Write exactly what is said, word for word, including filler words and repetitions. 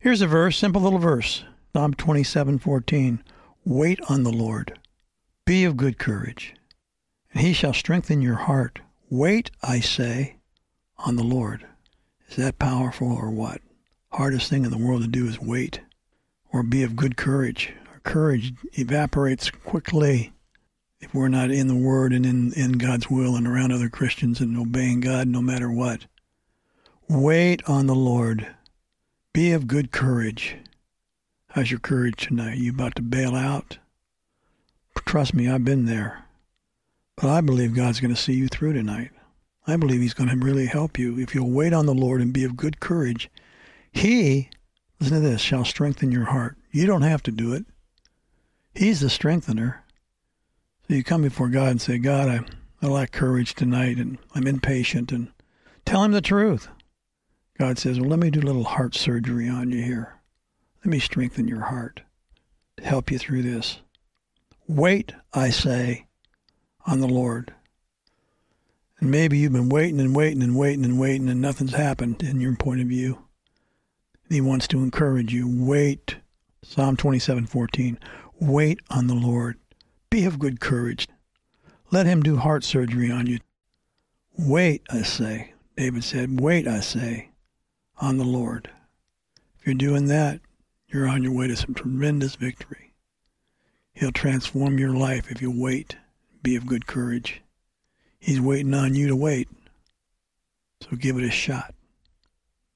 Here's a verse, simple little verse. Psalm twenty-seven fourteen. Wait on the Lord. Be of good courage, and he shall strengthen your heart. Wait, I say, on the Lord. Is that powerful or what? Hardest thing in the world to do is wait or be of good courage. Our courage evaporates quickly if we're not in the Word and in, in God's will and around other Christians and obeying God no matter what. Wait on the Lord. Be of good courage. How's your courage tonight? You about to bail out? Trust me, I've been there. But I believe God's going to see you through tonight. I believe he's going to really help you. If you'll wait on the Lord and be of good courage, he, listen to this, shall strengthen your heart. You don't have to do it. He's the strengthener. So you come before God and say, God, I, I lack courage tonight, and I'm impatient, and tell him the truth. God says, well, let me do a little heart surgery on you here. Let me strengthen your heart to help you through this. Wait, I say, on the Lord. And maybe you've been waiting and waiting and waiting and waiting and nothing's happened in your point of view. He wants to encourage you. Wait. Psalm twenty-seven fourteen. Wait on the Lord. Be of good courage. Let him do heart surgery on you. Wait, I say. David said, wait, I say, on the Lord. If you're doing that, you're on your way to some tremendous victory. He'll transform your life if you wait. Be of good courage. He's waiting on you to wait. So give it a shot.